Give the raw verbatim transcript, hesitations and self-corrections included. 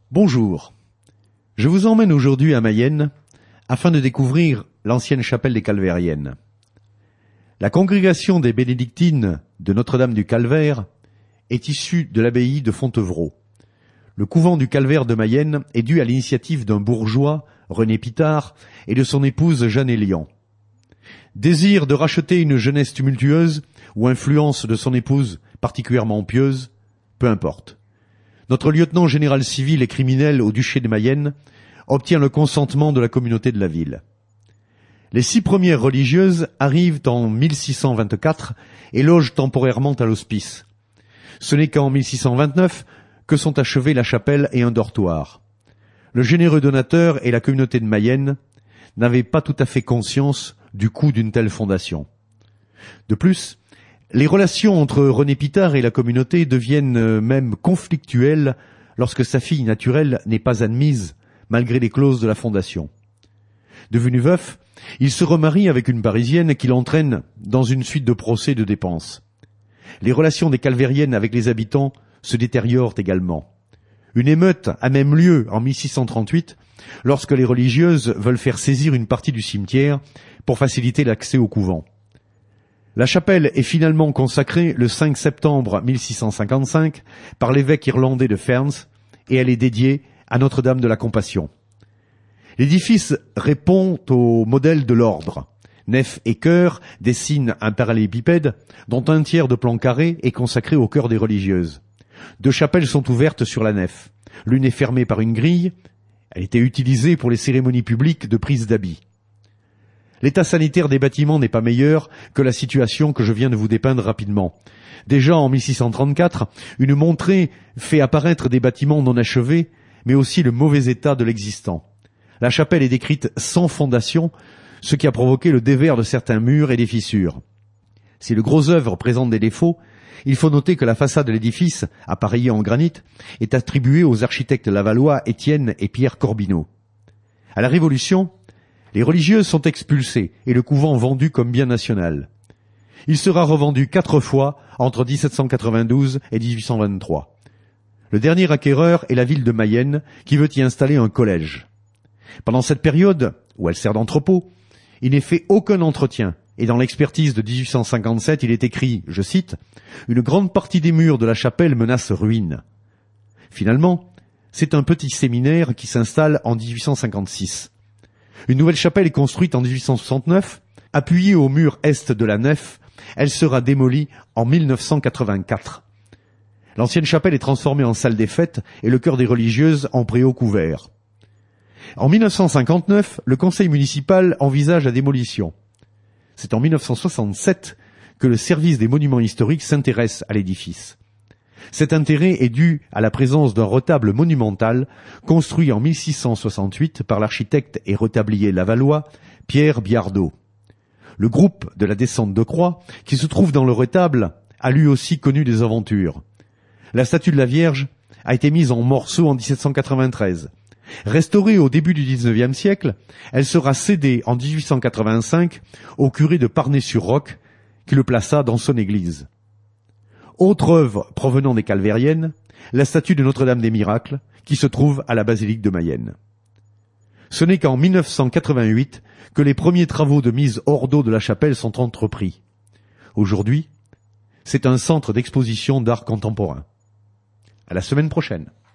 Bonjour, je vous emmène aujourd'hui à Mayenne afin de découvrir l'ancienne chapelle des Calvériennes. La congrégation des bénédictines de Notre-Dame du Calvaire est issue de l'abbaye de Fontevraud. Le couvent du Calvaire de Mayenne est dû à l'initiative d'un bourgeois, René Pitard, et de son épouse Jeanne Elian. Désir de racheter une jeunesse tumultueuse ou influence de son épouse particulièrement pieuse, peu importe. Notre lieutenant général civil et criminel au duché de Mayenne obtient le consentement de la communauté de la ville. Les six premières religieuses arrivent en mille six cent vingt-quatre et logent temporairement à l'hospice. Ce n'est qu'en mille six cent vingt-neuf que sont achevés la chapelle et un dortoir. Le généreux donateur et la communauté de Mayenne n'avaient pas tout à fait conscience du coût d'une telle fondation. De plus, les relations entre René Pitard et la communauté deviennent même conflictuelles lorsque sa fille naturelle n'est pas admise malgré les clauses de la fondation. Devenu veuf, il se remarie avec une Parisienne qui l'entraîne dans une suite de procès de dépenses. Les relations des Calvériennes avec les habitants se détériorent également. Une émeute a même lieu en mille six cent trente-huit lorsque les religieuses veulent faire saisir une partie du cimetière pour faciliter l'accès au couvent. La chapelle est finalement consacrée le cinq septembre mille six cent cinquante-cinq par l'évêque irlandais de Ferns et elle est dédiée à Notre-Dame de la Compassion. L'édifice répond au modèle de l'ordre. Nef et chœur dessinent un parallélépipède dont un tiers de plan carré est consacré au cœur des religieuses. Deux chapelles sont ouvertes sur la nef. L'une est fermée par une grille. Elle était utilisée pour les cérémonies publiques de prise d'habits. L'état sanitaire des bâtiments n'est pas meilleur que la situation que je viens de vous dépeindre rapidement. Déjà en mille six cent trente-quatre, une montrée fait apparaître des bâtiments non achevés, mais aussi le mauvais état de l'existant. La chapelle est décrite sans fondation, ce qui a provoqué le dévers de certains murs et des fissures. Si le gros œuvre présente des défauts, il faut noter que la façade de l'édifice, appareillée en granit, est attribuée aux architectes lavallois Étienne et Pierre Corbineau. À la Révolution, les religieuses sont expulsées et le couvent vendu comme bien national. Il sera revendu quatre fois entre dix-sept cent quatre-vingt-douze et dix-huit cent vingt-trois. Le dernier acquéreur est la ville de Mayenne qui veut y installer un collège. Pendant cette période, où elle sert d'entrepôt, il n'est fait aucun entretien et dans l'expertise de dix-huit cent cinquante-sept, il est écrit, je cite, « Une grande partie des murs de la chapelle menace ruine ». Finalement, c'est un petit séminaire qui s'installe en dix-huit cent cinquante-six. Une nouvelle chapelle est construite en dix-huit cent soixante-neuf. Appuyée au mur est de la nef, elle sera démolie en mille neuf cent quatre-vingt-quatre. L'ancienne chapelle est transformée en salle des fêtes et le chœur des religieuses en préau couvert. En mille neuf cent cinquante-neuf, le conseil municipal envisage la démolition. C'est en mille neuf cent soixante-sept que le service des monuments historiques s'intéresse à l'édifice. Cet intérêt est dû à la présence d'un retable monumental construit en mille six cent soixante-huit par l'architecte et retablier lavallois Pierre Biardot. Le groupe de la descente de croix, qui se trouve dans le retable, a lui aussi connu des aventures. La statue de la Vierge a été mise en morceaux en dix-sept cent quatre-vingt-treize. Restaurée au début du dix-neuvième siècle, elle sera cédée en dix-huit cent quatre-vingt-cinq au curé de Parnay-sur-Roc, qui le plaça dans son église. Autre œuvre provenant des Calvériennes, la statue de Notre-Dame des Miracles, qui se trouve à la basilique de Mayenne. Ce n'est qu'en mille neuf cent quatre-vingt-huit que les premiers travaux de mise hors d'eau de la chapelle sont entrepris. Aujourd'hui, c'est un centre d'exposition d'art contemporain. À la semaine prochaine.